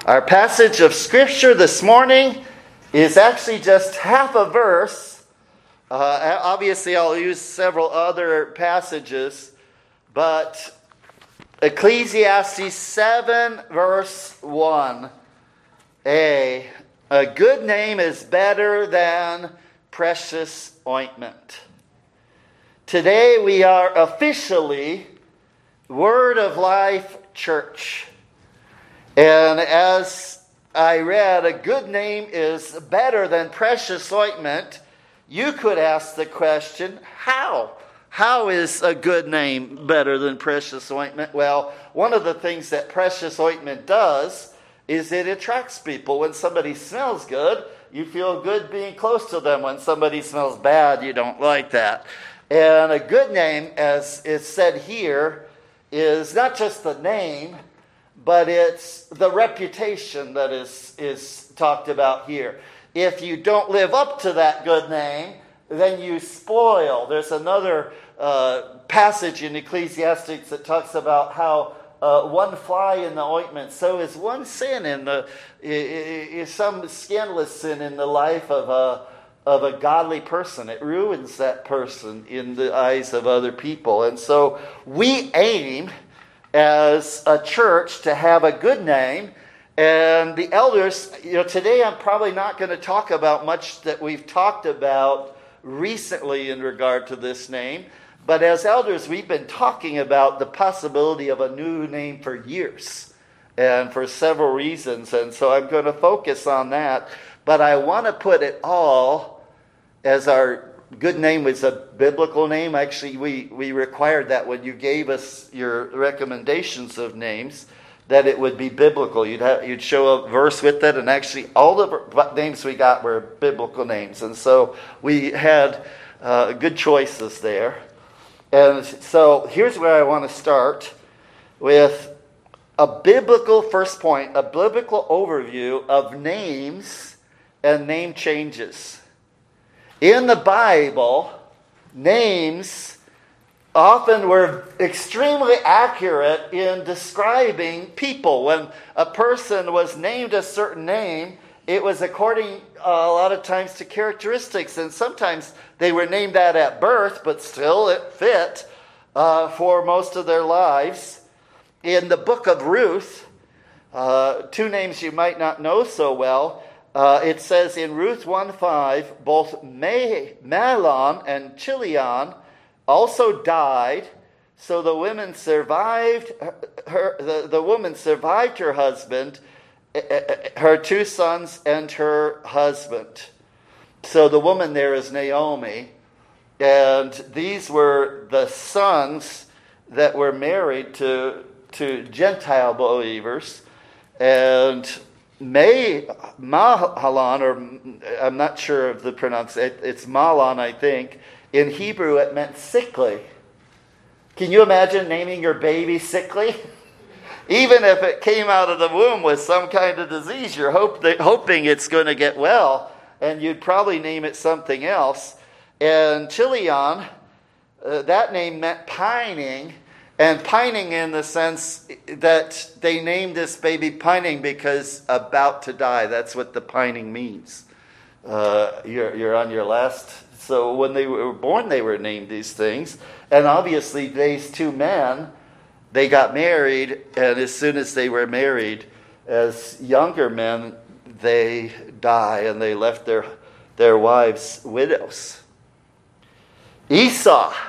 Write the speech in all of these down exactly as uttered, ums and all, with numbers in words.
Our passage of Scripture this morning is actually just half a verse. Uh, obviously, I'll use several other passages, but Ecclesiastes seven, verse one. A, a good name is better than precious ointment. Today we are officially Word of Life Church. And as I read, a good name is better than precious ointment. You could ask the question, how? How is a good name better than precious ointment? Well, one of the things that precious ointment does is it attracts people. When somebody smells good, you feel good being close to them. When somebody smells bad, you don't like that. And a good name, as is said here, is not just the name, but it's the reputation that is, is talked about here. If you don't live up to that good name, then you spoil. There's another uh, passage in Ecclesiastes that talks about how uh, one fly in the ointment, so is one sin in the is some scandalous sin in the life of a of a godly person. It ruins that person in the eyes of other people. And so we aim as a church to have a good name. And the elders, you know, today I'm probably not going to talk about much that we've talked about recently in regard to this name. But as elders, we've been talking about the possibility of a new name for years, and for several reasons. And so I'm going to focus on that. But I want to put it all as our good name was a biblical name. Actually, we, we required that when you gave us your recommendations of names, that it would be biblical. You'd have, you'd show a verse with it, and actually all the names we got were biblical names. And so we had uh, good choices there. And so here's where I want to start with a biblical first point, a biblical overview of names and name changes. In the Bible, names often were extremely accurate in describing people. When a person was named a certain name, it was according uh, a lot of times to characteristics. And sometimes they were named that at birth, but still it fit uh, for most of their lives. In the book of Ruth, uh, two names you might not know so well, Uh, it says in Ruth one five, both Mahlon and Chilion also died, so the women survived her. The, the woman survived her husband, her two sons, and her husband. So the woman there is Naomi, and these were the sons that were married to to Gentile believers, and May Mahlon, or I'm not sure of the pronunciation, it's Mahlon, I think. In Hebrew, it meant sickly. Can you imagine naming your baby sickly? Even if it came out of the womb with some kind of disease, you're hope that, hoping it's going to get well, and you'd probably name it something else. And Chilion, uh, that name meant pining. And pining in the sense that they named this baby pining because about to die. That's what the pining means. Uh, you're, you're on your last. So when they were born, they were named these things. And obviously, these two men, they got married. And as soon as they were married, as younger men, they die. And they left their, their wives widows. Esau.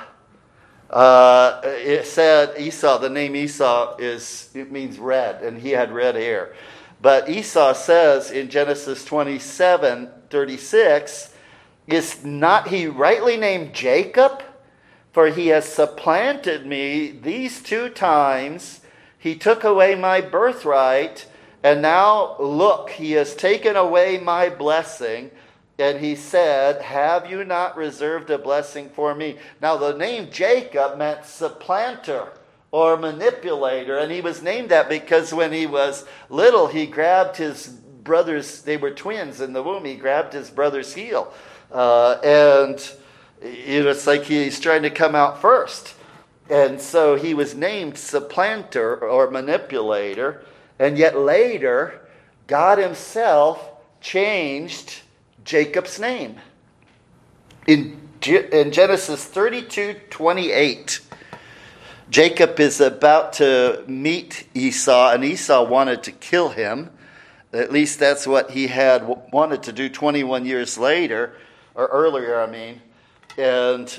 Uh, it said Esau, the name Esau is, it means red, and he had red hair. But Esau says in Genesis twenty-seven thirty-six, is not he rightly named Jacob? For he has supplanted me these two times. He took away my birthright, and now look, he has taken away my blessing. And he said, have you not reserved a blessing for me? Now the name Jacob meant supplanter or manipulator. And he was named that because when he was little, he grabbed his brother's, they were twins in the womb, he grabbed his brother's heel. Uh, and you know, it's like he's trying to come out first. And so he was named supplanter or manipulator. And yet later, God himself changed Jacob's name. In, in Genesis thirty-two twenty-eight, Jacob is about to meet Esau, and Esau wanted to kill him. At least that's what he had wanted to do twenty-one years later, or earlier, I mean. And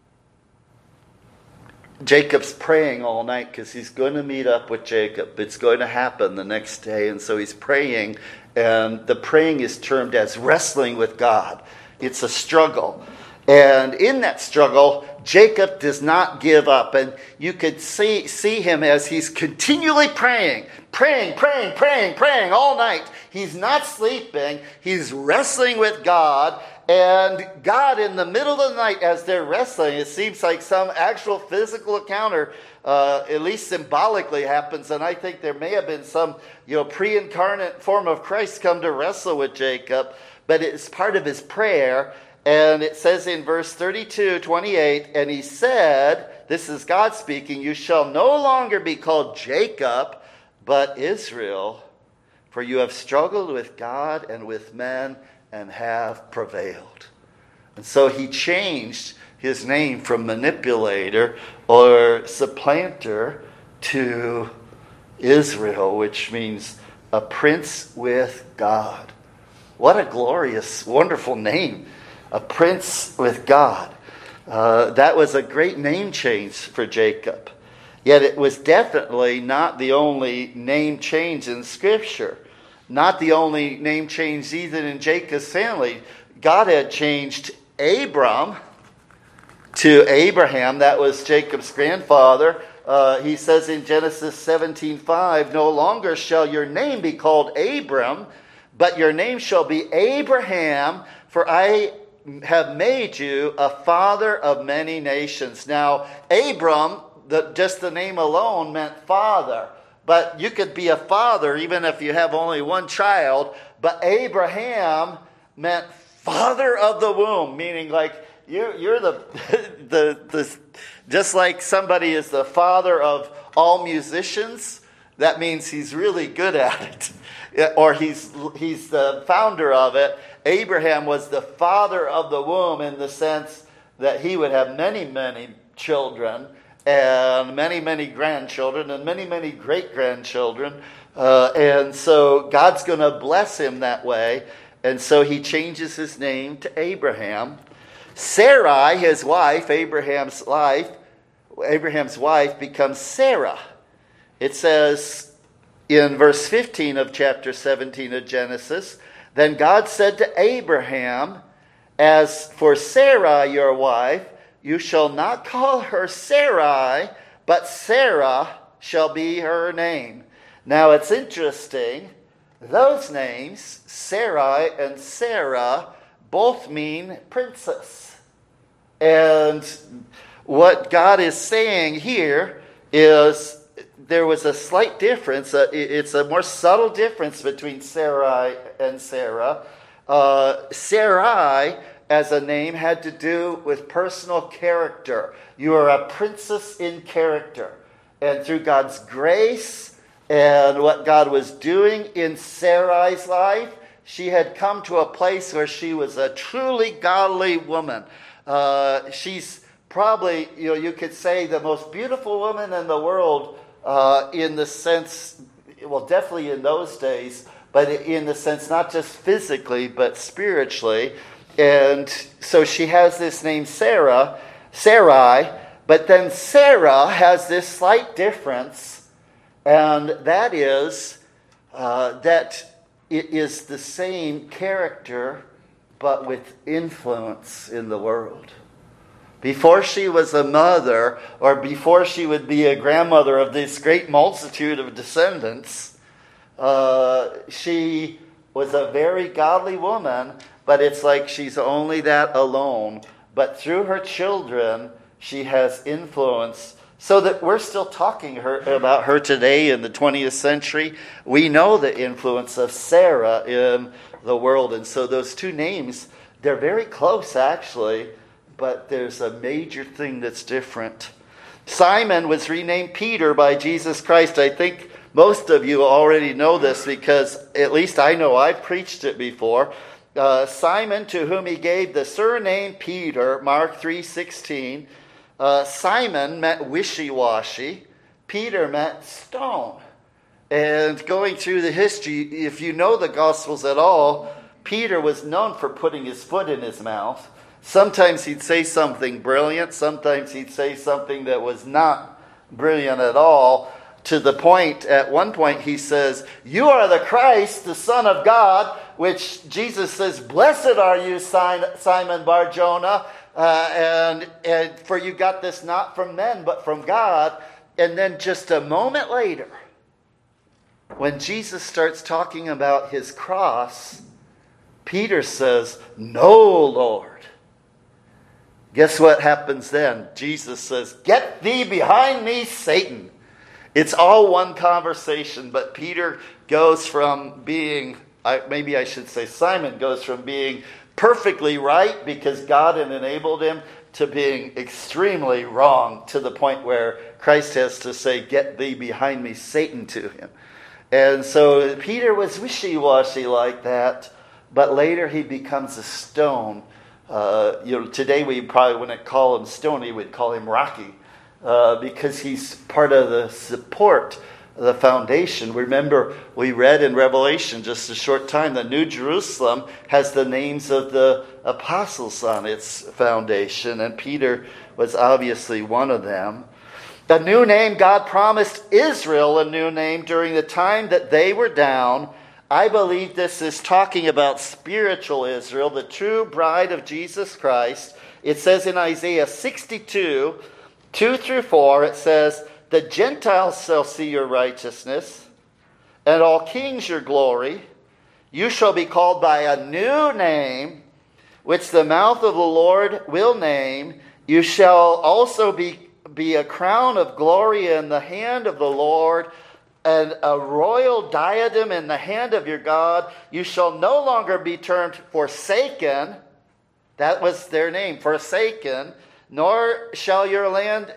Jacob's praying all night because he's going to meet up with Jacob. It's going to happen the next day. And so he's praying, and the praying is termed as wrestling with God. It's a struggle. And in that struggle, Jacob does not give up. And you could see, see him as he's continually praying, praying, praying, praying, praying all night. He's not sleeping. He's wrestling with God. And God, in the middle of the night, as they're wrestling, it seems like some actual physical encounter, uh, at least symbolically, happens. And I think there may have been some, you know, pre-incarnate form of Christ come to wrestle with Jacob. But it's part of his prayer. And it says in verse thirty-two twenty-eight, and he said, this is God speaking, you shall no longer be called Jacob, but Israel, for you have struggled with God and with men and have prevailed. And so he changed his name from manipulator or supplanter to Israel, which means a prince with God. What a glorious, wonderful name. A prince with God. Uh, that was a great name change for Jacob. Yet it was definitely not the only name change in Scripture. Not the only name change even in Jacob's family. God had changed Abram to Abraham. That was Jacob's grandfather. Uh, he says in Genesis seventeen five, no longer shall your name be called Abram, but your name shall be Abraham, for I have made you a father of many nations. Now, Abram, the, just the name alone meant father. But you could be a father even if you have only one child. But Abraham meant father of the womb, meaning like you, you're the, the, the, just like somebody is the father of all musicians, that means he's really good at it. Or he's he's the founder of it. Abraham was the father of the womb in the sense that he would have many, many children and many, many grandchildren and many, many great-grandchildren. Uh, and so God's going to bless him that way. And so he changes his name to Abraham. Sarai, his wife, Abraham's wife, Abraham's wife becomes Sarah. It says in verse fifteen of chapter seventeen of Genesis, then God said to Abraham, as for Sarah, your wife, you shall not call her Sarai, but Sarah shall be her name. Now it's interesting, those names, Sarai and Sarah, both mean princess. And what God is saying here is there was a slight difference. Uh, it's a more subtle difference between Sarai and Sarah. Uh, Sarai, as a name, had to do with personal character. You are a princess in character. And through God's grace and what God was doing in Sarai's life, she had come to a place where she was a truly godly woman. Uh, she's probably, you know, you could say the most beautiful woman in the world. Uh, in the sense, well, definitely in those days, but in the sense not just physically, but spiritually. And so she has this name Sarah, Sarai, but then Sarah has this slight difference, and that is uh, that it is the same character, but with influence in the world. Before she was a mother, or before she would be a grandmother of this great multitude of descendants, uh, she was a very godly woman, but it's like she's only that alone. But through her children, she has influence. So that we're still talking her, about her today in the twentieth century. We know the influence of Sarah in the world. And so those two names, they're very close actually. But there's a major thing that's different. Simon was renamed Peter by Jesus Christ. I think most of you already know this because at least I know I've preached it before. Uh, Simon, to whom he gave the surname Peter, Mark three sixteen. Uh, Simon meant wishy-washy. Peter meant stone. And going through the history, if you know the Gospels at all, Peter was known for putting his foot in his mouth. Sometimes he'd say something brilliant. Sometimes he'd say something that was not brilliant at all. To the point, at one point he says, "You are the Christ, the Son of God," which Jesus says, "Blessed are you, Simon Bar-Jonah, uh, and, and for you got this not from men, but from God." And then just a moment later, when Jesus starts talking about his cross, Peter says, "No, Lord." Guess what happens then? Jesus says, "Get thee behind me, Satan." It's all one conversation, but Peter goes from being, maybe I should say Simon goes from being perfectly right because God had enabled him to being extremely wrong to the point where Christ has to say, "Get thee behind me, Satan," to him. And so Peter was wishy-washy like that, but later he becomes a stone. Uh, you know, today we probably wouldn't call him stony, we'd call him rocky. Uh, because he's part of the support, the foundation. Remember, we read in Revelation just a short time, the New Jerusalem has the names of the apostles on its foundation, and Peter was obviously one of them. A new name, God promised Israel a new name during the time that they were down. I believe this is talking about spiritual Israel, the true bride of Jesus Christ. It says in Isaiah sixty-two, two through four, it says, "The Gentiles shall see your righteousness, and all kings your glory. You shall be called by a new name, which the mouth of the Lord will name. You shall also be, be a crown of glory in the hand of the Lord, and a royal diadem in the hand of your God. You shall no longer be termed forsaken." That was their name, forsaken. "Nor shall your land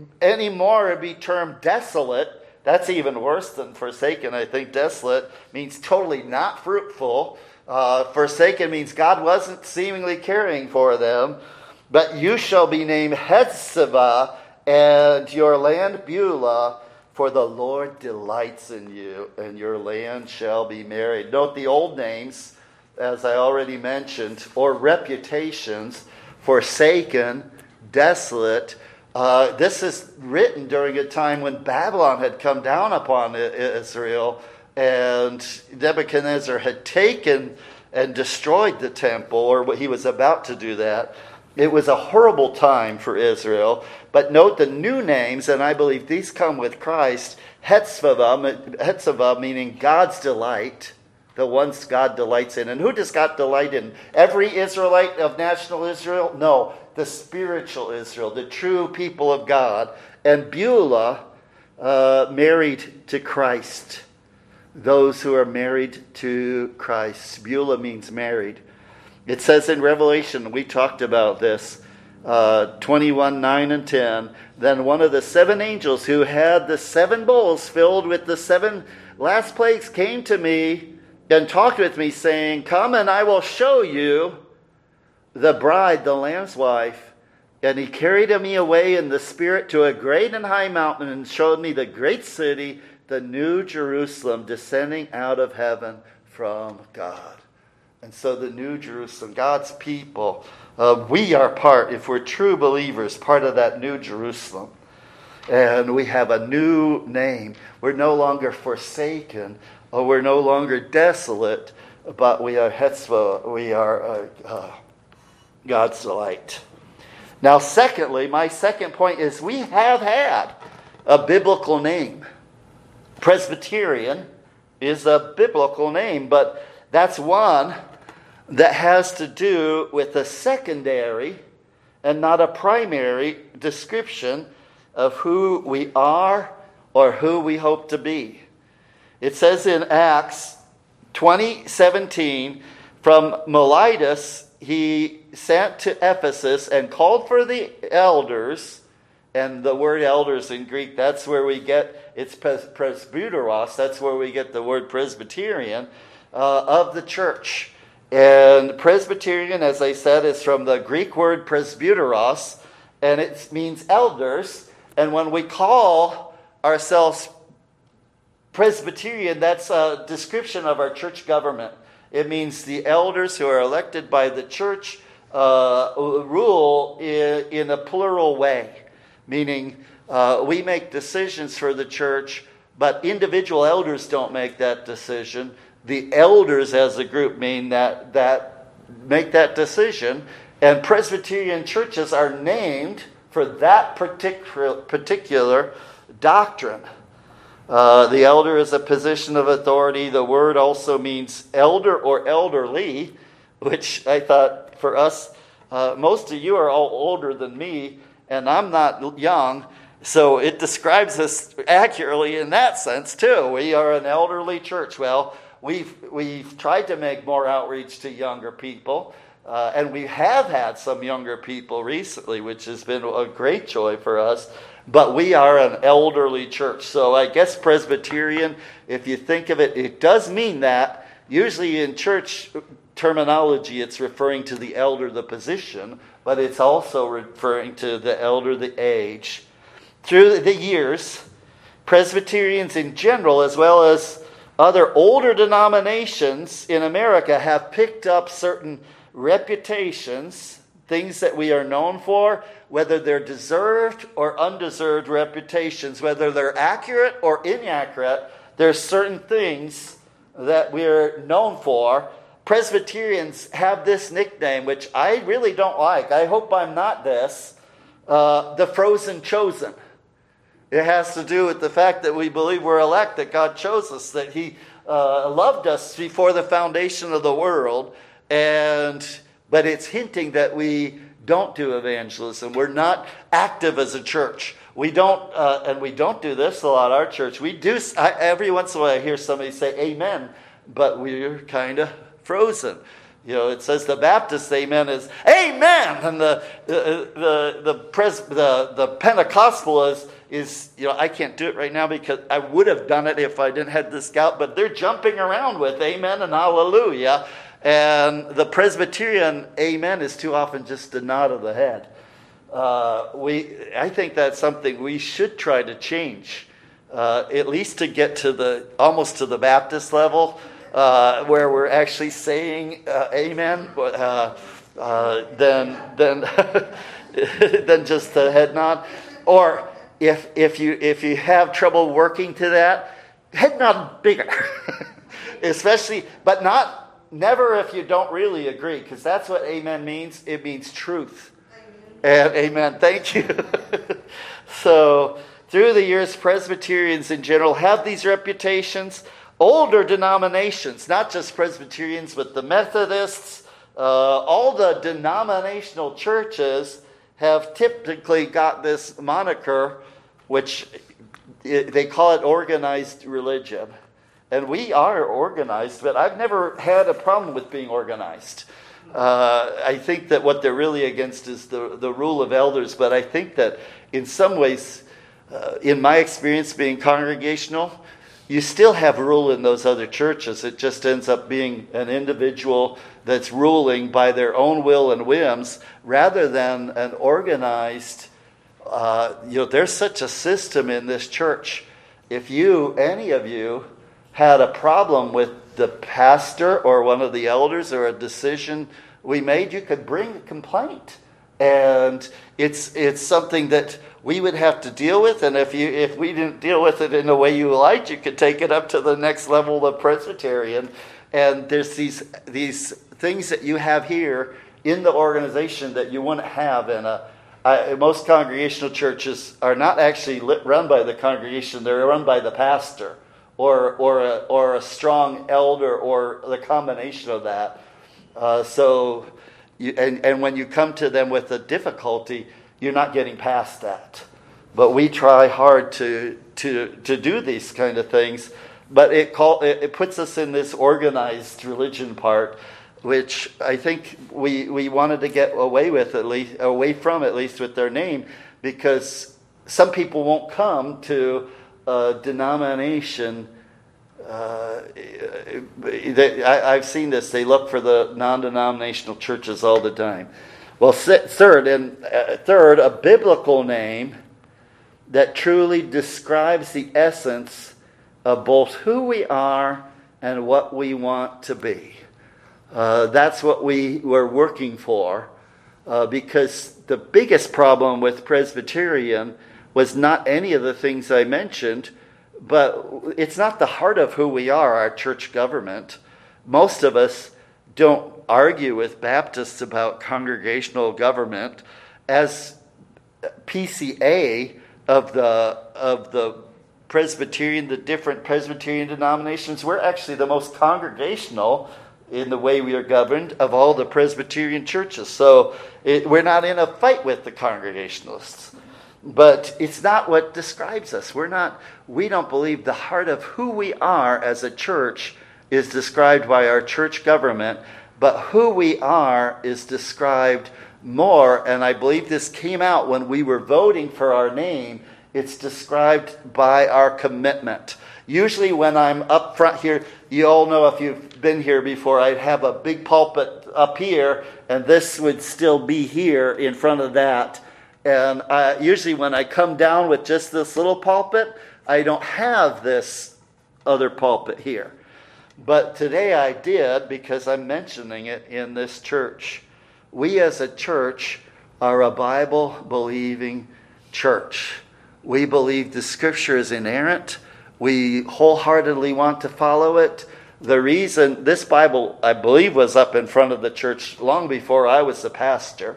anymore be termed desolate." That's even worse than forsaken. I think desolate means totally not fruitful. Uh, forsaken means God wasn't seemingly caring for them. "But you shall be named Hephzibah, and your land Beulah, for the Lord delights in you, and your land shall be married." Note the old names, as I already mentioned, or reputations: forsaken, desolate. Uh, this is written during a time when Babylon had come down upon Israel, and Nebuchadnezzar had taken and destroyed the temple, or he was about to do that. It was a horrible time for Israel. But note the new names, and I believe these come with Christ. Hephzibah, Hephzibah meaning God's delight, the ones God delights in. And who does God delight in? Every Israelite of national Israel? No. The spiritual Israel, the true people of God. And Beulah, uh, married to Christ. Those who are married to Christ. Beulah means married. It says in Revelation, we talked about this, uh, twenty-one, nine and ten, "Then one of the seven angels who had the seven bowls filled with the seven last plagues came to me and talked with me, saying, 'Come and I will show you the bride, the Lamb's wife.' And he carried me away in the Spirit to a great and high mountain and showed me the great city, the New Jerusalem, descending out of heaven from God." And so the New Jerusalem, God's people, uh, we are part, if we're true believers, part of that New Jerusalem. And we have a new name. We're no longer forsaken, or we're no longer desolate, but we are Hephzibah, we are uh, uh, God's delight. Now, secondly, my second point is we have had a biblical name. Presbyterian is a biblical name, but that's one that has to do with a secondary and not a primary description of who we are or who we hope to be. It says in Acts twenty seventeen, "From Miletus he sent to Ephesus and called for the elders And the word elders in Greek, that's where we get, it's pres- presbyteros, that's where we get the word Presbyterian, uh, of the church. And Presbyterian, as I said, is from the Greek word presbyteros, and it means elders. And when we call ourselves Presbyterian, that's a description of our church government. It means the elders who are elected by the church uh, rule in, in a plural way. Meaning, uh, we make decisions for the church, but individual elders don't make that decision. The elders as a group mean that, that make that decision. And Presbyterian churches are named for that particular, particular doctrine. Uh, the elder is a position of authority. The word also means elder or elderly, which I thought for us, uh, most of you are all older than me, and I'm not young, so it describes us accurately in that sense too. We are an elderly church. Well, we've we've tried to make more outreach to younger people, uh, and we have had some younger people recently, which has been a great joy for us. But we are an elderly church, so I guess Presbyterian, if you think of it, it does mean that. Usually in church terminology, it's referring to the elder, the position, but it's also referring to the elder, the age. Through the years, Presbyterians in general, as well as other older denominations in America, have picked up certain reputations, things that we are known for, whether they're deserved or undeserved reputations, whether they're accurate or inaccurate. There's certain things that we're known for. Presbyterians have this nickname, which I really don't like. I hope I'm not this. Uh, the frozen chosen. It has to do with the fact that we believe we're elect, that God chose us, that He uh, loved us before the foundation of the world. And but it's hinting that we don't do evangelism. We're not active as a church. We don't, uh, and we don't do this a lot. Our church, we do. I, every once in a while, I hear somebody say "Amen," but we're kind of frozen. You know, it says the Baptist amen is amen, and the the the the, pres, the, the Pentecostal is is you know I can't do it right now because I would have done it if I didn't have this gout. But they're jumping around with amen and hallelujah, and the Presbyterian amen is too often just a nod of the head. Uh, we I think that's something we should try to change, uh, at least to get to the almost to the Baptist level. Uh, where we're actually saying uh, amen, uh, uh, than than than just the head nod. Or if if you if you have trouble working to that, head nod bigger, especially, but not never if you don't really agree, because that's what amen means. It means truth. Amen. And amen. Thank you. So through the years, Presbyterians in general have these reputations. Older denominations, not just Presbyterians, but the Methodists, uh, all the denominational churches have typically got this moniker, which they call it organized religion. And we are organized, but I've never had a problem with being organized. Uh, I think that what they're really against is the, the rule of elders, but I think that in some ways, uh, in my experience being congregational, you still have rule in those other churches. It just ends up being an individual that's ruling by their own will and whims rather than an organized, uh, you know, there's such a system in this church. If you, any of you, had a problem with the pastor or one of the elders or a decision we made, you could bring a complaint. And it's it's something that we would have to deal with, and if you if we didn't deal with it in the way you liked, you could take it up to the next level of Presbyterian. And there's these these things that you have here in the organization that you wouldn't have in a. I, most congregational churches are not actually lit, run by the congregation; they're run by the pastor or or a, or a strong elder or the combination of that. Uh, so. You, and, and when you come to them with a difficulty, you're not getting past that. But we try hard to to to do these kind of things. But it call it, it puts us in this organized religion part, which I think we we wanted to get away with at least away from at least with their name, because some people won't come to a denomination. Uh, they, I, I've seen this. They look for the non-denominational churches all the time. Well, third, and uh, third, a biblical name that truly describes the essence of both who we are and what we want to be. Uh, that's what we were working for, uh, because the biggest problem with Presbyterian was not any of the things I mentioned, but it's not the heart of who we are, our church government. Most of us don't argue with Baptists about congregational government. As P C A of the of the Presbyterian, the different Presbyterian denominations, we're actually the most congregational in the way we are governed of all the Presbyterian churches. So it, we're not in a fight with the Congregationalists. But it's not what describes us. We're not, we don't believe the heart of who we are as a church is described by our church government, but who we are is described more, and I believe this came out when we were voting for our name. It's described by our commitment. Usually when I'm up front here, you all know if you've been here before, I'd have a big pulpit up here, and this would still be here in front of that. And I, usually when I come down with just this little pulpit, I don't have this other pulpit here. But today I did, because I'm mentioning it in this church. We as a church are a Bible-believing church. We believe the Scripture is inerrant. We wholeheartedly want to follow it. The reason this Bible, I believe, was up in front of the church long before I was the pastor.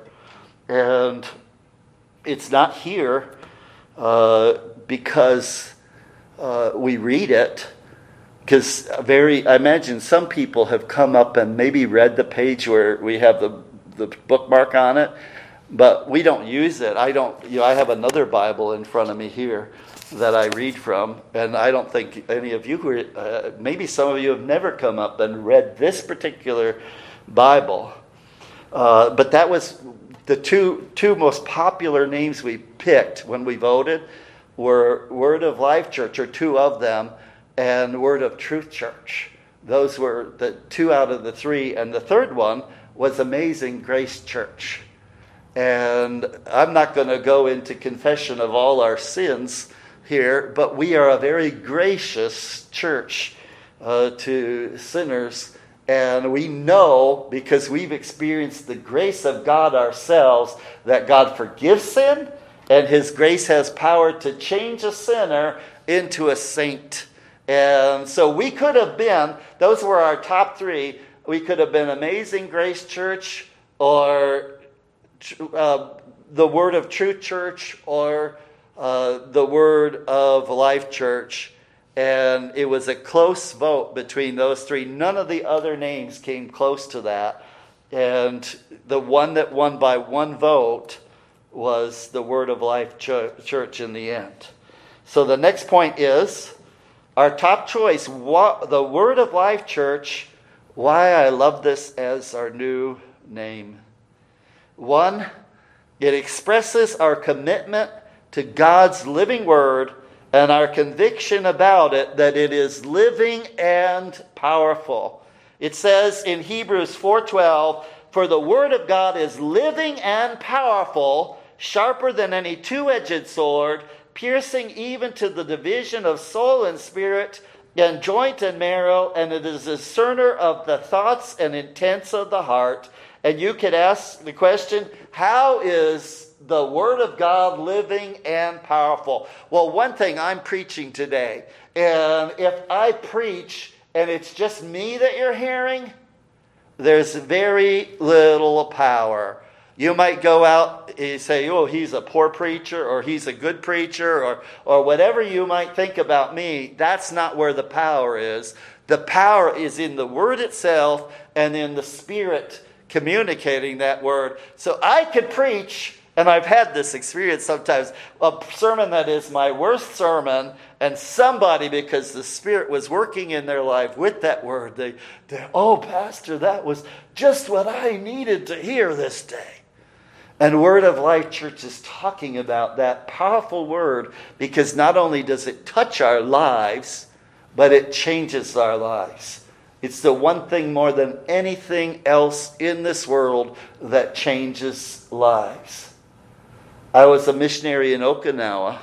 And it's not here uh, because uh, we read it. Because very, I imagine some people have come up and maybe read the page where we have the, the bookmark on it, but we don't use it. I don't, you know, I have another Bible in front of me here that I read from, and I don't think any of you, who are, uh, maybe some of you have never come up and read this particular Bible. Uh, but that was the two two most popular names we picked when we voted were Word of Life Church, or two of them, and Word of Truth Church. Those were the two out of the three. And the third one was Amazing Grace Church. And I'm not going to go into confession of all our sins here, but we are a very gracious church uh, to sinners. And we know, because we've experienced the grace of God ourselves, that God forgives sin, and His grace has power to change a sinner into a saint. And so we could have been, those were our top three, we could have been Amazing Grace Church, or uh, the Word of Truth Church, or uh, the Word of Life Church. And it was a close vote between those three. None of the other names came close to that. And the one that won by one vote was the Word of Life Church in the end. So the next point is, our top choice, the Word of Life Church, why I love this as our new name. One, it expresses our commitment to God's living Word and our conviction about it that it is living and powerful. It says in Hebrews four twelve, "For the Word of God is living and powerful, sharper than any two-edged sword, piercing even to the division of soul and spirit, and joint and marrow, and it is a discerner of the thoughts and intents of the heart." And you could ask the question, how is the Word of God living and powerful? Well, one thing, I'm preaching today, and if I preach and it's just me that you're hearing, there's very little power. You might go out and say, oh, he's a poor preacher, or he's a good preacher, or, or whatever you might think about me. That's not where the power is. The power is in the Word itself and in the Spirit communicating that Word. So I could preach, and I've had this experience sometimes, a sermon that is my worst sermon, and somebody, because the Spirit was working in their life with that Word, they, they oh, Pastor, that was just what I needed to hear this day. And Word of Life Church is talking about that powerful word, because not only does it touch our lives, but it changes our lives. It's the one thing more than anything else in this world that changes lives. I was a missionary in Okinawa,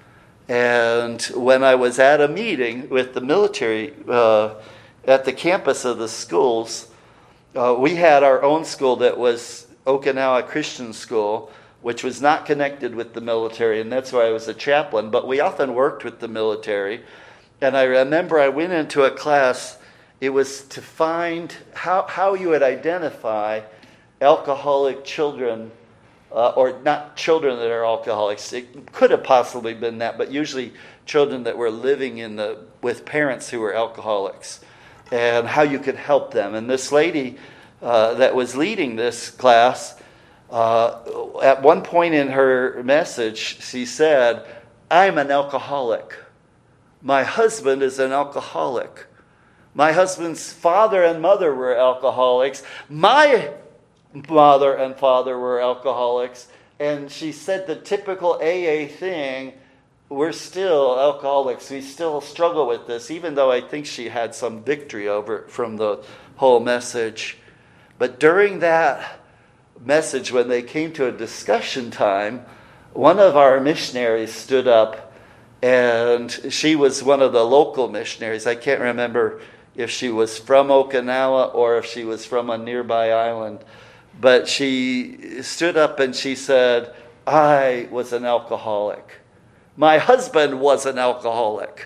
and when I was at a meeting with the military uh, at the campus of the schools, uh, we had our own school that was Okinawa Christian School, which was not connected with the military, and that's why I was a chaplain, but we often worked with the military. And I remember I went into a class, it was to find how, how you would identify alcoholic children, uh, or not children that are alcoholics. It could have possibly been that, but usually children that were living in the with parents who were alcoholics, and how you could help them. And this lady Uh, that was leading this class, uh, at one point in her message, she said, "I'm an alcoholic. My husband is an alcoholic. My husband's father and mother were alcoholics. My mother and father were alcoholics." And she said the typical A A thing, we're still alcoholics. We still struggle with this, even though I think she had some victory over it from the whole message. But during that message, when they came to a discussion time, one of our missionaries stood up, and she was one of the local missionaries. I can't remember if she was from Okinawa or if she was from a nearby island. But she stood up and she said, "I was an alcoholic. My husband was an alcoholic.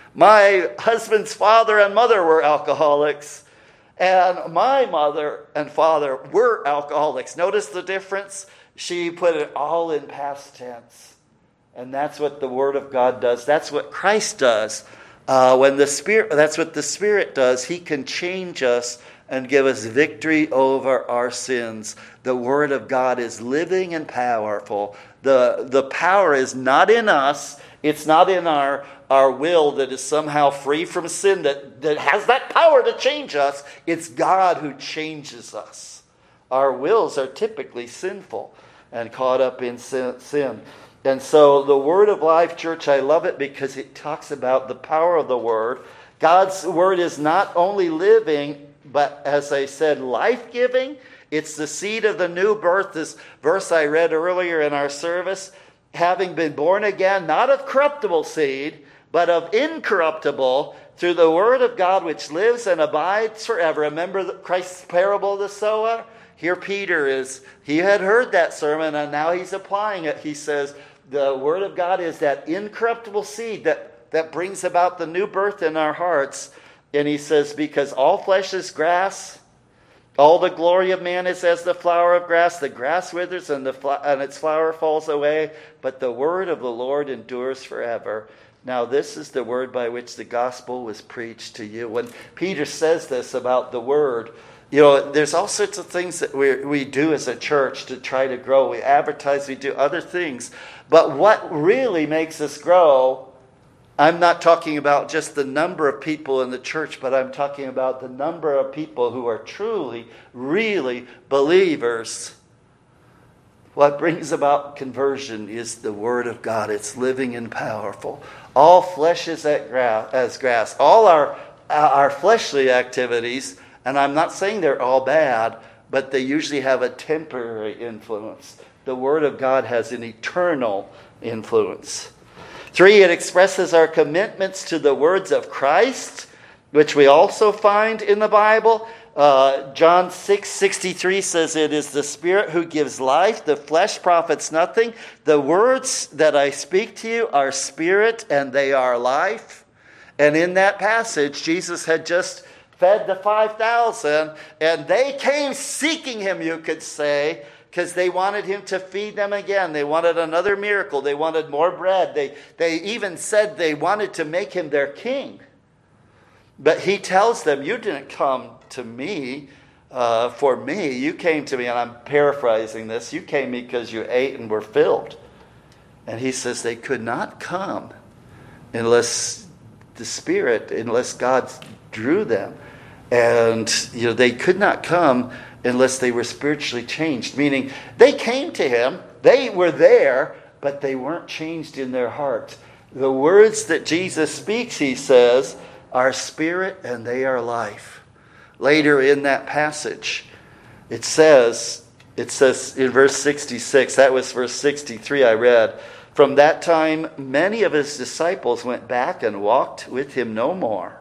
My husband's father and mother were alcoholics. And my mother and father were alcoholics." Notice the difference? She put it all in past tense. And that's what the Word of God does. That's what Christ does. Uh, when the Spirit, that's what the Spirit does. He can change us and give us victory over our sins. The Word of God is living and powerful. The, the power is not in us. It's not in our, our will that is somehow free from sin, that, that has that power to change us. It's God who changes us. Our wills are typically sinful and caught up in sin. And so the Word of Life Church, I love it because it talks about the power of the Word. God's Word is not only living, but as I said, life-giving. It's the seed of the new birth. This verse I read earlier in our service, having been born again, not of corruptible seed, but of incorruptible, through the Word of God which lives and abides forever. Remember Christ's parable of the sower? Here Peter is, he had heard that sermon and now he's applying it. He says, the Word of God is that incorruptible seed that, that brings about the new birth in our hearts. And he says, because all flesh is grass, all the glory of man is as the flower of grass. The grass withers and, the fl- and its flower falls away, but the word of the Lord endures forever. Now this is the word by which the gospel was preached to you. When Peter says this about the word, you know, there's all sorts of things that we we do as a church to try to grow. We advertise, we do other things. But what really makes us grow, I'm not talking about just the number of people in the church, but I'm talking about the number of people who are truly, really believers. What brings about conversion is the Word of God. It's living and powerful. All flesh is as grass. All our, our fleshly activities, and I'm not saying they're all bad, but they usually have a temporary influence. The Word of God has an eternal influence. Three, it expresses our commitments to the words of Christ, which we also find in the Bible. Uh, John six sixty-three says, "It is the Spirit who gives life. The flesh profits nothing. The words that I speak to you are spirit and they are life." And in that passage, Jesus had just fed the five thousand, and they came seeking him, you could say, because they wanted him to feed them again. They wanted another miracle. They wanted more bread. They, they even said they wanted to make him their king. But he tells them, you didn't come to me uh, for me. You came to me, and I'm paraphrasing this, you came because you ate and were filled. And he says they could not come unless the Spirit, unless God drew them. And you know they could not come unless they were spiritually changed. Meaning, they came to him, they were there, but they weren't changed in their heart. The words that Jesus speaks, he says, are spirit and they are life. Later in that passage, it says, it says in verse sixty-six, that was verse sixty-three I read, from that time many of his disciples went back and walked with him no more.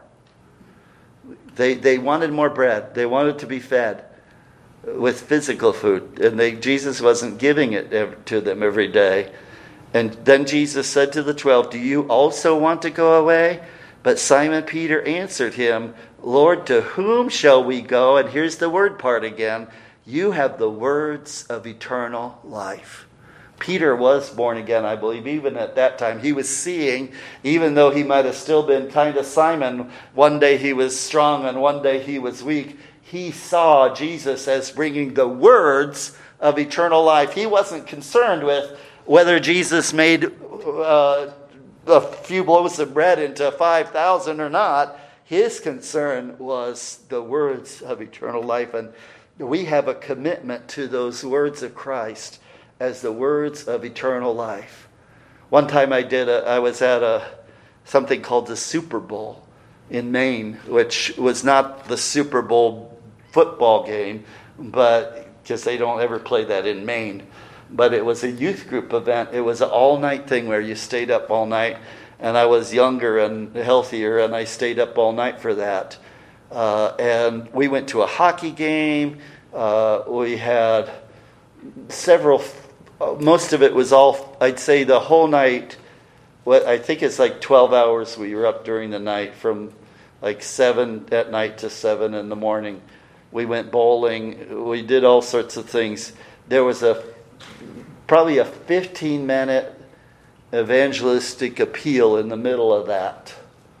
They they wanted more bread. They wanted to be fed with physical food. And they, Jesus wasn't giving it to them every day. And then Jesus said to the twelve, do you also want to go away? But Simon Peter answered him, Lord, to whom shall we go? And here's the word part again. You have the words of eternal life. Peter was born again, I believe, even at that time. He was seeing, even though he might have still been kind of Simon. One day he was strong and one day he was weak. He saw Jesus as bringing the words of eternal life. He wasn't concerned with whether Jesus made uh, a few loaves of bread into five thousand or not. His concern was the words of eternal life. And we have a commitment to those words of Christ as the words of eternal life. One time I did, a, I was at a something called the Super Bowl in Maine, which was not the Super Bowl football game, but because they don't ever play that in Maine. But it was a youth group event. It was an all-night thing where you stayed up all night. And I was younger and healthier, and I stayed up all night for that. Uh, and we went to a hockey game. Uh, we had several, most of it was all, I'd say the whole night, what I think it's like twelve hours we were up during the night, from like seven at night to seven in the morning. We went bowling. We did all sorts of things. There was a probably a fifteen minute evangelistic appeal in the middle of that.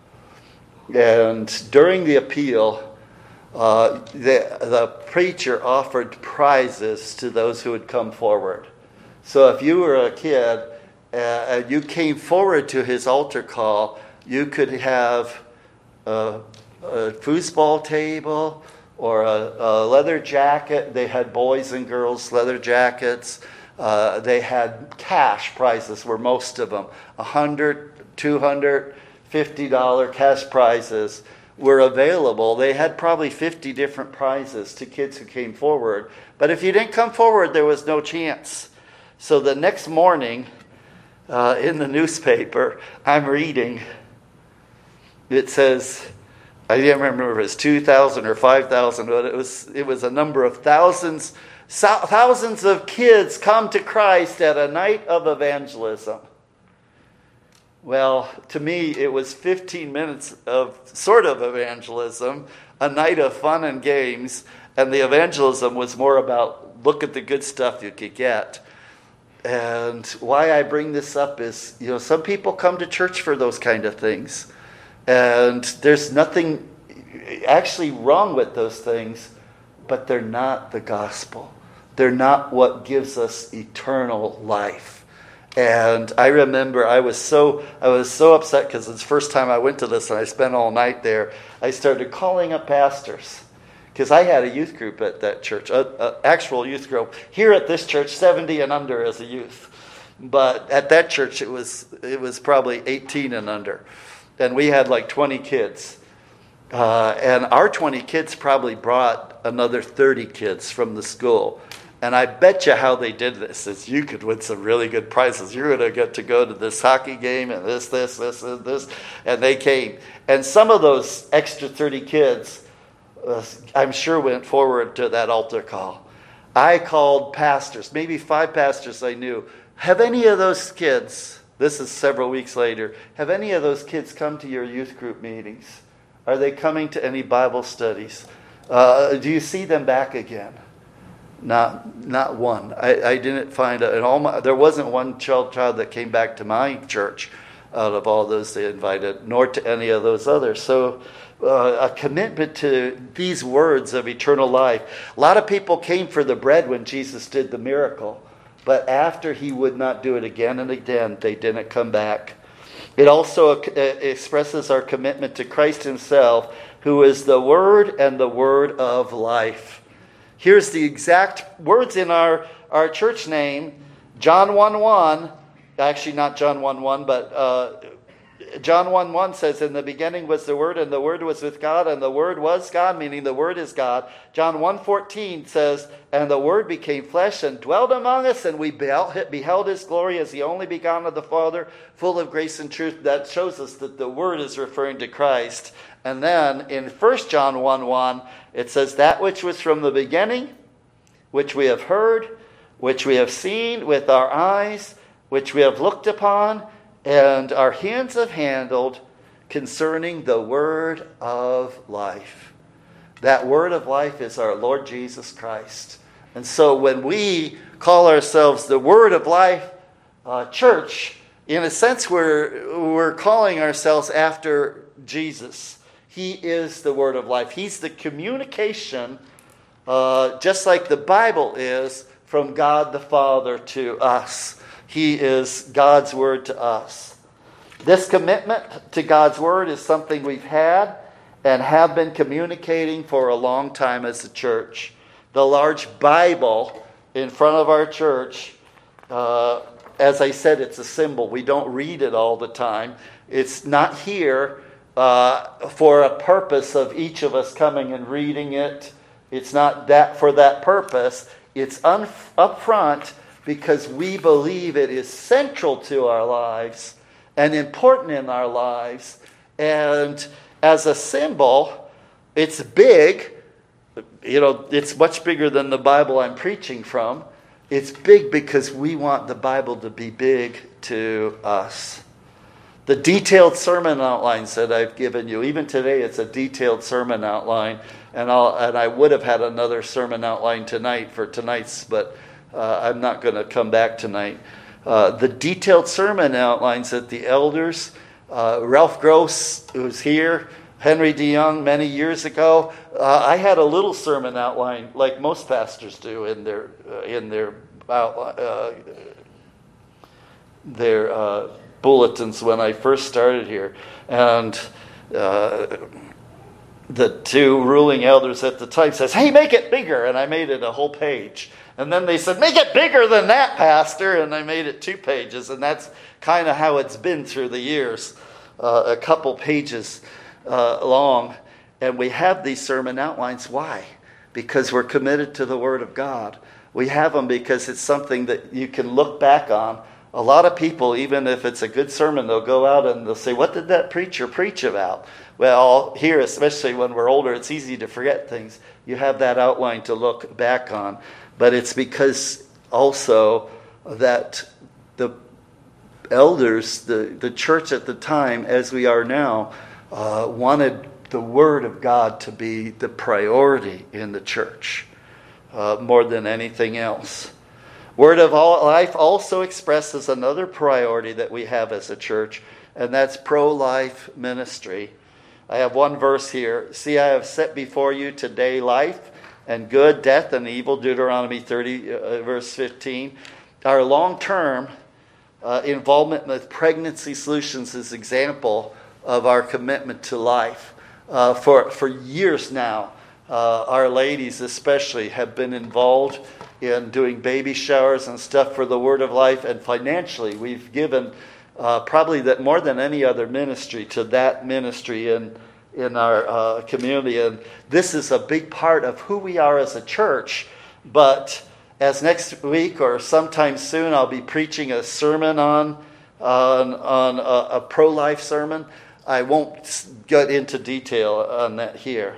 And during the appeal, uh, the, the preacher offered prizes to those who would come forward. So if you were a kid uh, and you came forward to his altar call, you could have a, a foosball table or a, a leather jacket. They had boys and girls leather jackets. Uh, they had cash prizes, were most of them. one hundred dollars, two hundred dollars, fifty dollars cash prizes were available. They had probably fifty different prizes to kids who came forward. But if you didn't come forward, there was no chance. So the next morning, uh, in the newspaper, I'm reading, it says, I didn't remember if it was two thousand or five thousand, but it was, it was a number of thousands. Thousands of kids come to Christ at a night of evangelism. Well, to me, it was fifteen minutes of sort of evangelism, a night of fun and games, and the evangelism was more about look at the good stuff you could get. And why I bring this up is, you know, some people come to church for those kind of things. And there's nothing actually wrong with those things, but they're not the gospel. They're not what gives us eternal life. And I remember I was so I was so upset because it's the first time I went to this and I spent all night there. I started calling up pastors because I had a youth group at that church, an actual youth group. Here at this church, seventy and under as a youth. But at that church, it was it was probably eighteen and under. And we had like twenty kids. Uh, and our twenty kids probably brought another thirty kids from the school. And I bet you how they did this is you could win some really good prizes. You're going to get to go to this hockey game and this, this, this, and this. And they came. And some of those extra thirty kids, uh, I'm sure, went forward to that altar call. I called pastors, maybe five pastors I knew. Have any of those kids, this is several weeks later, have any of those kids come to your youth group meetings? Are they coming to any Bible studies? Uh, do you see them back again? Not not one. I, I didn't find a, in all my, there wasn't one child child that came back to my church out of all those they invited, nor to any of those others. So uh, a commitment to these words of eternal life. A lot of people came for the bread when Jesus did the miracle, but after he would not do it again and again, they didn't come back. It also uh, expresses our commitment to Christ himself, who is the Word and the Word of life. Here's the exact words in our, our church name, John one one. Actually, not John one one, but uh, John one one says, in the beginning was the Word, and the Word was with God, and the Word was God, meaning the Word is God. John one fourteen says, and the Word became flesh and dwelt among us, and we beheld His glory as the only begotten of the Father, full of grace and truth. That shows us that the Word is referring to Christ. And then in First John one one, it says, that which was from the beginning, which we have heard, which we have seen with our eyes, which we have looked upon, and our hands have handled, concerning the word of life. That word of life is our Lord Jesus Christ. And so when we call ourselves the Word of Life uh, Church, in a sense we're, we're calling ourselves after Jesus. He is the Word of life. He's the communication, uh, just like the Bible is, from God the Father to us. He is God's Word to us. This commitment to God's Word is something we've had and have been communicating for a long time as a church. The large Bible in front of our church, uh, as I said, it's a symbol. We don't read it all the time. It's not here uh, for a purpose of each of us coming and reading it. It's not that for that purpose. It's un- up front because we believe it is central to our lives and important in our lives. And as a symbol, it's big. You know, it's much bigger than the Bible I'm preaching from. It's big because we want the Bible to be big to us. The detailed sermon outlines that I've given you, even today it's a detailed sermon outline. And, I'll, and I would have had another sermon outline tonight for tonight's, but uh, I'm not going to come back tonight. Uh, the detailed sermon outlines that the elders, uh, Ralph Gross, who's here, Henry DeYoung, many years ago, uh, I had a little sermon outline like most pastors do in their uh, in their outline, uh, their uh, bulletins when I first started here, and uh, the two ruling elders at the time says, "Hey, make it bigger," and I made it a whole page. And then they said, "Make it bigger than that, Pastor," and I made it two pages, and that's kind of how it's been through the years, uh, a couple pages uh, long. And we have these sermon outlines. Why? Because we're committed to the Word of God. We have them because it's something that you can look back on. A lot of people, even if it's a good sermon, they'll go out and they'll say, "What did that preacher preach about?" Well, here, especially when we're older, it's easy to forget things. You have that outline to look back on. But it's because also that the elders, the, the church at the time, as we are now, uh, wanted the Word of God to be the priority in the church uh, more than anything else. Word of Life also expresses another priority that we have as a church, and that's pro-life ministry. I have one verse here. "See, I have set before you today life and good, death and evil," Deuteronomy thirty, uh, verse fifteen. Our long-term uh, involvement with Pregnancy Solutions is an example of our commitment to life. Uh, for, for years now, uh, our ladies especially have been involved in doing baby showers and stuff for the Word of Life, and financially we've given uh, probably that more than any other ministry to that ministry in in our uh, community. And this is a big part of who we are as a church. But as next week or sometime soon I'll be preaching a sermon on on, on a, a pro-life sermon, I won't get into detail on that here.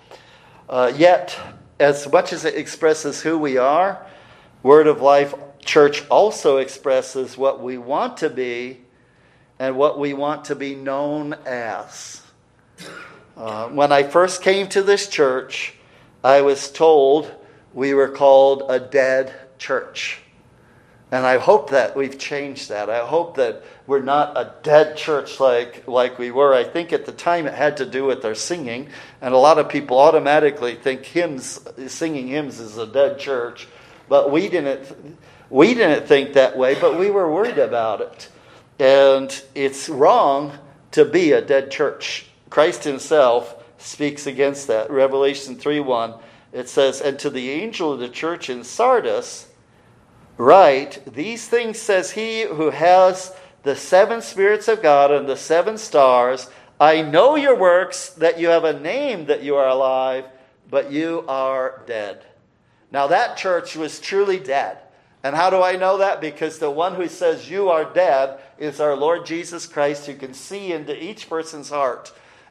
Uh, yet, as much as it expresses who we are, Word of Life Church also expresses what we want to be and what we want to be known as. Uh, when I first came to this church, I was told we were called a dead church. And I hope that we've changed that. I hope that we're not a dead church like, like we were. I think at the time it had to do with our singing. And a lot of people automatically think hymns, singing hymns is a dead church. But we didn't, we didn't think that way, but we were worried about it. And it's wrong to be a dead church. Christ himself speaks against that. Revelation three one it says, "And to the angel of the church in Sardis write, these things says he who has the seven spirits of God and the seven stars. I know your works, that you have a name that you are alive, but you are dead." Now that church was truly dead. And how do I know that? Because the one who says you are dead is our Lord Jesus Christ, who can see into each person's heart.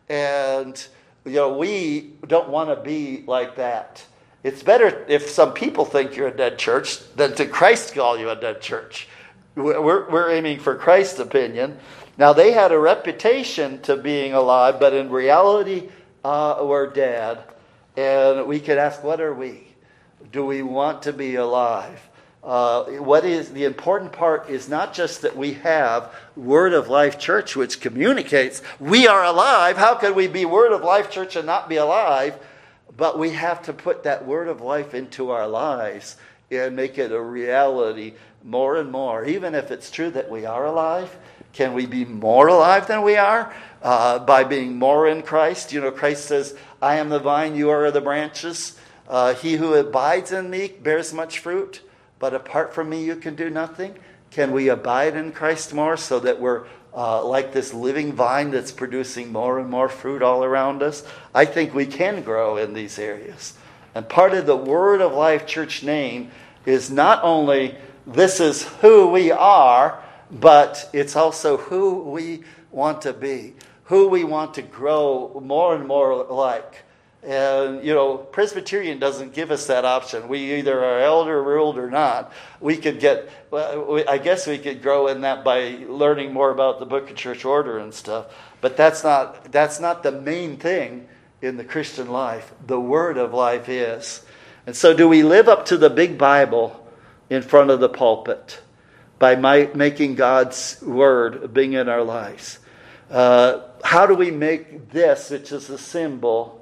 And you know, we don't want to be like that. It's better if some people think you're a dead church than to Christ call you a dead church. We're, we're aiming for Christ's opinion. Now, they had a reputation to being alive, but in reality, uh, we're dead. And we could ask, what are we? Do we want to be alive? Uh, what is the important part is not just that we have Word of Life Church, which communicates we are alive. How could we be Word of Life Church and not be alive? But we have to put that Word of life into our lives and make it a reality more and more. Even if it's true that we are alive, can we be more alive than we are uh, by being more in Christ? You know, Christ says, "I am the vine, you are the branches. Uh, he who abides in me bears much fruit. But apart from me, you can do nothing." Can we abide in Christ more so that we're uh, like this living vine that's producing more and more fruit all around us? I think we can grow in these areas. And part of the Word of Life Church name is not only this is who we are, but it's also who we want to be, who we want to grow more and more like. And, you know, Presbyterian doesn't give us that option. We either are elder ruled or not. We could get, well, I guess we could grow in that by learning more about the Book of Church Order and stuff. But that's not that's not the main thing in the Christian life. The Word of life is. And so do we live up to the big Bible in front of the pulpit by my, making God's Word being in our lives? Uh, how do we make this, which is a symbol,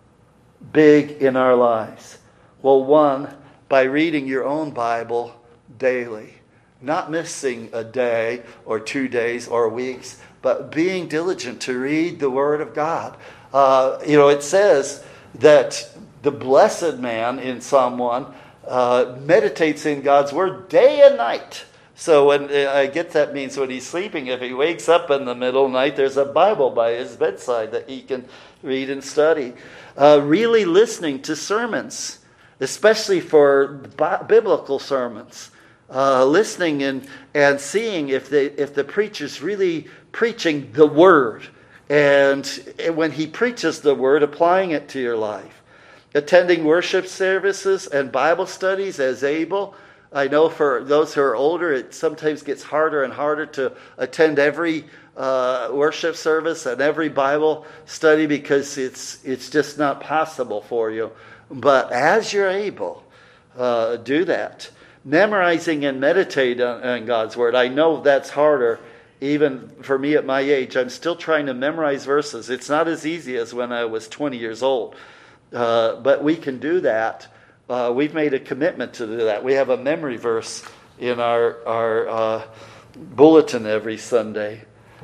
big in our lives? Well, one, by reading your own Bible daily. Not missing a day or two days or weeks, but being diligent to read the Word of God. Uh, you know, it says that the blessed man in Psalm one uh, meditates in God's Word day and night. So when I get that means when he's sleeping, if he wakes up in the middle of the night, there's a Bible by his bedside that he can read and study. Uh, really listening to sermons, especially for bi- biblical sermons. Uh, listening and, and seeing if the, if the preacher's really preaching the Word. And when he preaches the Word, applying it to your life. Attending worship services and Bible studies as able. I know for those who are older, it sometimes gets harder and harder to attend every uh, worship service and every Bible study because it's it's just not possible for you. But as you're able, uh, do that. Memorizing and meditating on, on God's Word. I know that's harder even for me at my age. I'm still trying to memorize verses. It's not as easy as when I was twenty years old. Uh, but we can do that. Uh, we've made a commitment to do that. We have a memory verse in our, our uh, bulletin every Sunday.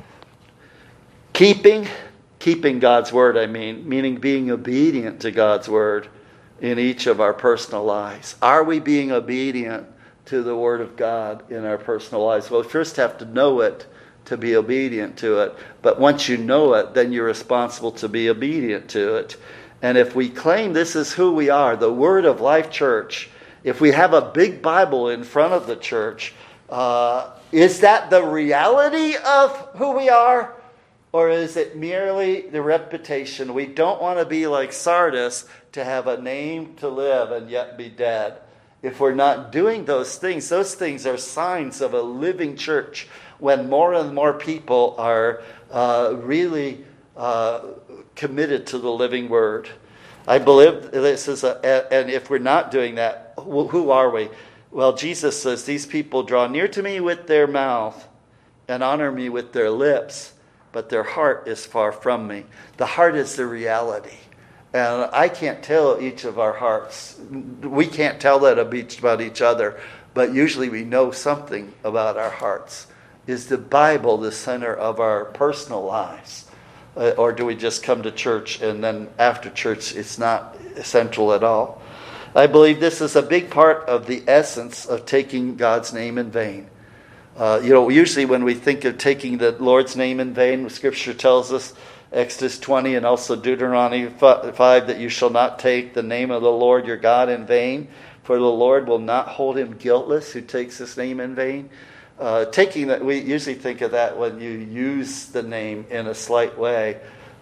Keeping, keeping God's Word, I mean, meaning being obedient to God's Word in each of our personal lives. Are we being obedient to the Word of God in our personal lives? Well, we first have to know it to be obedient to it. But once you know it, then you're responsible to be obedient to it. And if we claim this is who we are, the Word of Life Church, if we have a big Bible in front of the church, uh, is that the reality of who we are? Or is it merely the reputation? We don't want to be like Sardis, to have a name to live and yet be dead. If we're not doing those things, those things are signs of a living church when more and more people are uh, really uh, committed to the living Word. I believe this is a, and if we're not doing that, who are we? Well, Jesus says, these people draw near to me with their mouth and honor me with their lips, but their heart is far from me. The heart is the reality. And I can't tell each of our hearts. We can't tell that about each other, but usually we know something about our hearts. Is the Bible the center of our personal lives? Uh, or do we just come to church and then after church it's not essential at all? I believe this is a big part of the essence of taking God's name in vain. Uh, you know, usually when we think of taking the Lord's name in vain, Scripture tells us, Exodus twenty and also Deuteronomy five, that you shall not take the name of the Lord your God in vain, for the Lord will not hold him guiltless who takes his name in vain. Uh, taking that, we usually think of that when you use the name in a slight way,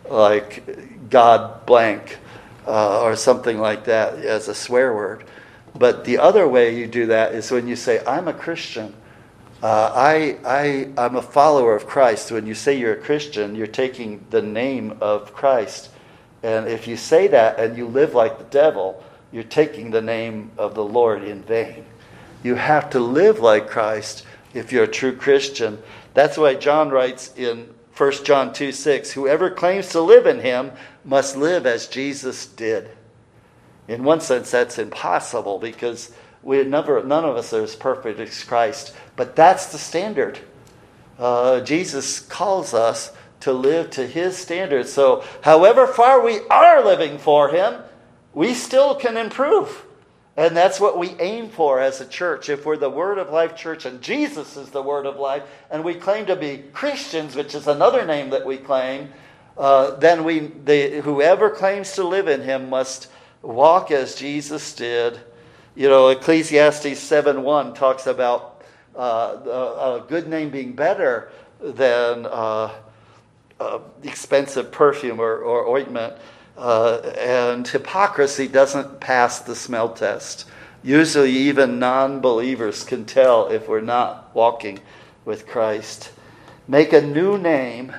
like God blank, uh, or something like that as a swear word. But the other way you do that is when you say, I'm a Christian. Uh, I, I, I'm a follower of Christ. When you say you're a Christian, you're taking the name of Christ. And if you say that and you live like the devil, you're taking the name of the Lord in vain. You have to live like Christ if you're a true Christian. That's why John writes in First John two six, whoever claims to live in him must live as Jesus did. In one sense, that's impossible because we never, none of us are as perfect as Christ. But that's the standard. Uh, Jesus calls us to live to his standards. So however far we are living for him, we still can improve. And that's what we aim for as a church. If we're the Word of Life Church and Jesus is the Word of Life, and we claim to be Christians, which is another name that we claim, uh, then we, they, whoever claims to live in him must walk as Jesus did. You know, Ecclesiastes seven one talks about uh, a good name being better than uh, uh, expensive perfume or, or ointment. Uh, and hypocrisy doesn't pass the smell test. Usually even non-believers can tell if we're not walking with Christ. Make a new name.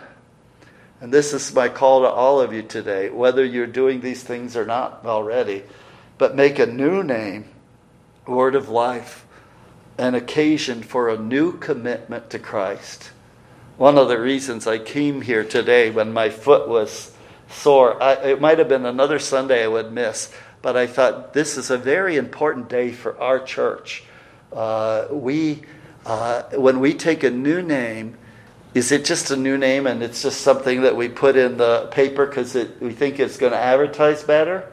And this is my call to all of you today, whether you're doing these things or not already. But make a new name, Word of Life, an occasion for a new commitment to Christ. One of the reasons I came here today when my foot was sore, I, it might have been another Sunday I would miss, but I thought this is a very important day for our church. Uh, we, uh, when we take a new name, is it just a new name and it's just something that we put in the paper because we think it's going to advertise better?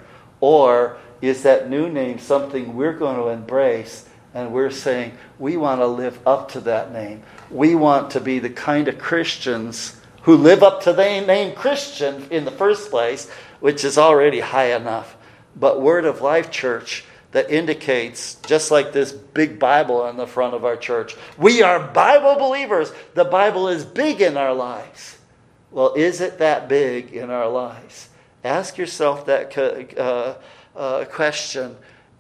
Or is that new name something we're going to embrace and we're saying we want to live up to that name? We want to be the kind of Christians who live up to the name Christian in the first place, which is already high enough. But Word of Life Church, that indicates, just like this big Bible on the front of our church, we are Bible believers. The Bible is big in our lives. Well, is it that big in our lives? Ask yourself that uh, uh, question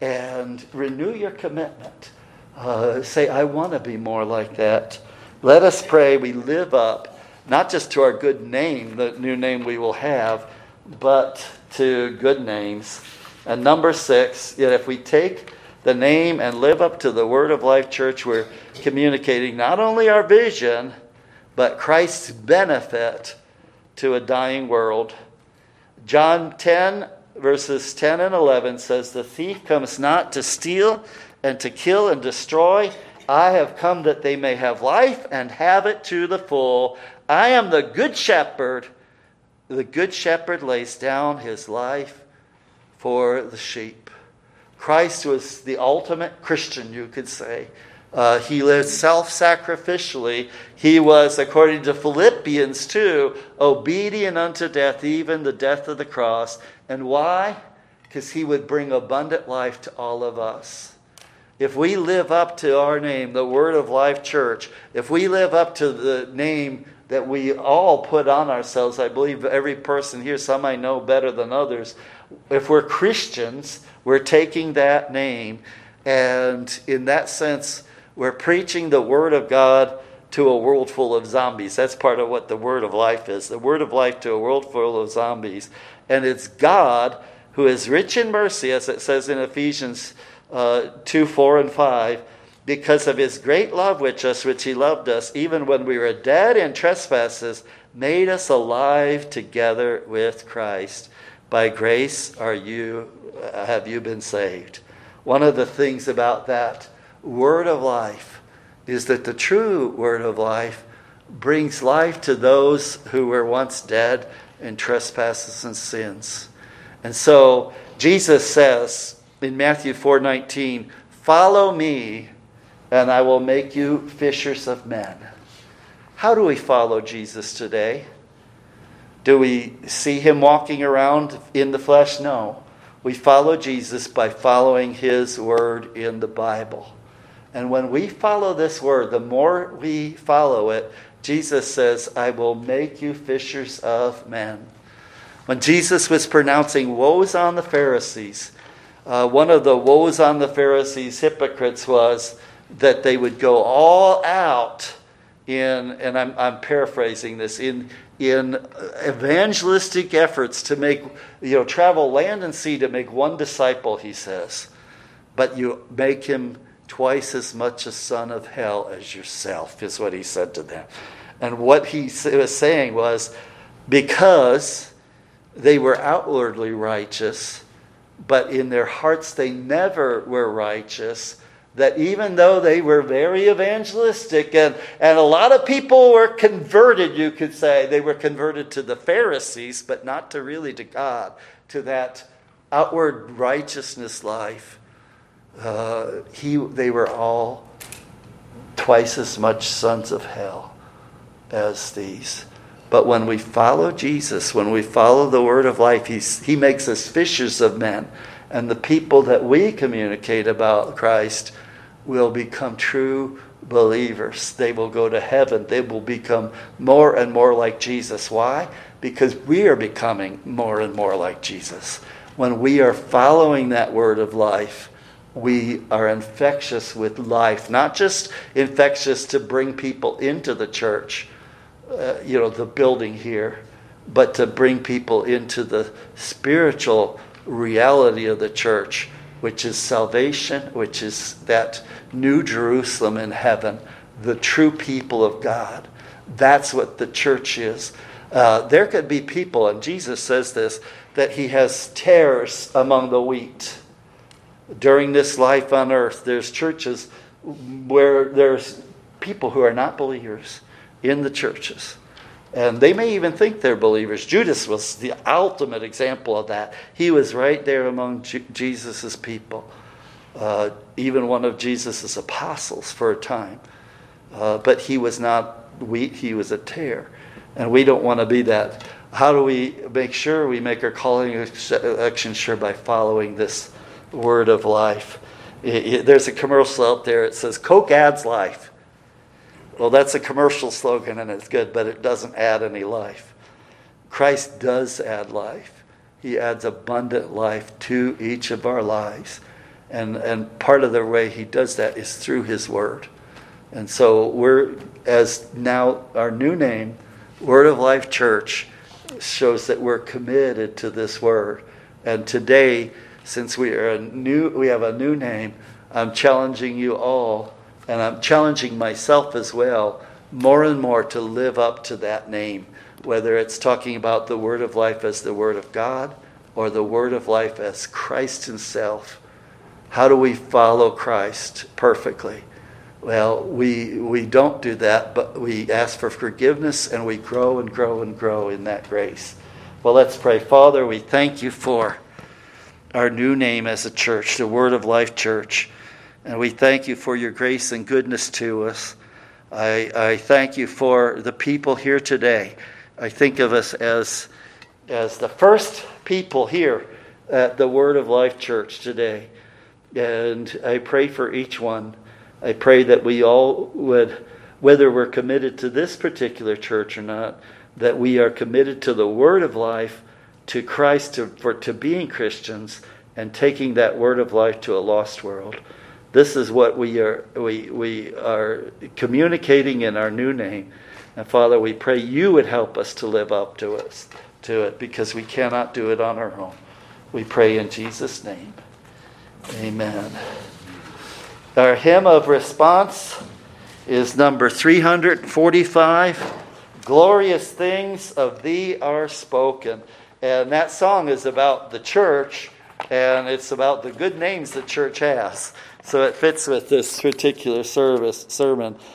and renew your commitment. Uh, say, I want to be more like that. Let us pray we live up, not just to our good name, the new name we will have, but to good names. And number six, yet if we take the name and live up to the Word of Life Church, we're communicating not only our vision, but Christ's benefit to a dying world. John ten, verses ten and eleven says, the thief comes not to steal and to kill and destroy. I have come that they may have life and have it to the full. I am the good shepherd. The good shepherd lays down his life for the sheep. Christ was the ultimate Christian, you could say. Uh, he lived self-sacrificially. He was, according to Philippians two, obedient unto death, even the death of the cross. And why? Because he would bring abundant life to all of us. If we live up to our name, the Word of Life Church, if we live up to the name that we all put on ourselves, I believe every person here, some I know better than others, if we're Christians, we're taking that name, and in that sense, we're preaching the Word of God to a world full of zombies. That's part of what the Word of Life is, the Word of Life to a world full of zombies. And it's God who is rich in mercy, as it says in Ephesians uh, two, four, and five, because of his great love with us, which he loved us, even when we were dead in trespasses, made us alive together with Christ. By grace are you, have you been saved. One of the things about that Word of Life is that the true Word of Life brings life to those who were once dead in trespasses and sins. And so Jesus says in Matthew four nineteen, follow me and I will make you fishers of men. How do we follow Jesus today? Do we see him walking around in the flesh? No. We follow Jesus by following his word in the Bible. And when we follow this word, the more we follow it, Jesus says, I will make you fishers of men. When Jesus was pronouncing woes on the Pharisees, uh, one of the woes on the Pharisees, hypocrites, was that they would go all out in, and I'm, I'm paraphrasing this, in in evangelistic efforts to make, you know, travel land and sea to make one disciple, he says. But you make him twice as much a son of hell as yourself, is what he said to them. And what he was saying was, because they were outwardly righteous, but in their hearts they never were righteous, that even though they were very evangelistic, and, and a lot of people were converted, you could say, they were converted to the Pharisees, but not to really to God, to that outward righteousness life. Uh, he, they were all twice as much sons of hell as these. But when we follow Jesus, when we follow the word of life, he's, he makes us fishers of men. And the people that we communicate about Christ will become true believers. They will go to heaven. They will become more and more like Jesus. Why? Because we are becoming more and more like Jesus. When we are following that word of life, we are infectious with life. Not just infectious to bring people into the church, uh, you know, the building here, but to bring people into the spiritual reality of the church, which is salvation, which is that new Jerusalem in heaven, the true people of God. That's what the church is. Uh, there could be people, and Jesus says this, that he has tares among the wheat. During this life on earth, there's churches where there's people who are not believers in the churches. And they may even think they're believers. Judas was the ultimate example of that. He was right there among J- Jesus' people. Uh, even one of Jesus' apostles for a time. Uh, but he was not wheat, he was a tare. And we don't want to be that. How do we make sure we make our calling election sure? By following this word of life. It, it, there's a commercial out there. It says, Coke adds life. Well, that's a commercial slogan and it's good, but it doesn't add any life. Christ does add life. He adds abundant life to each of our lives. And, and part of the way he does that is through his word. And so we're, as now our new name, Word of Life Church, shows that we're committed to this word. And today, since we are a new, we have a new name, I'm challenging you all, and I'm challenging myself as well, more and more to live up to that name, whether it's talking about the Word of Life as the Word of God or the Word of Life as Christ himself. How do we follow Christ perfectly? Well, we we don't do that, but we ask for forgiveness and we grow and grow and grow in that grace. Well, let's pray. Father, we thank you for our new name as a church, the Word of Life Church. And we thank you for your grace and goodness to us. I, I thank you for the people here today. I think of us as, as the first people here at the Word of Life Church today. And I pray for each one. I pray that we all would, whether we're committed to this particular church or not, that we are committed to the Word of Life, to Christ, to, for, to being Christians, and taking that Word of Life to a lost world. This is what we are we we are communicating in our new name. And Father, we pray you would help us to live up to us to it, because we cannot do it on our own. We pray in Jesus' name. Amen. Our hymn of response is number three forty-five. Glorious things of thee are spoken. And that song is about the church, and it's about the good names the church has. So it fits with this particular service sermon.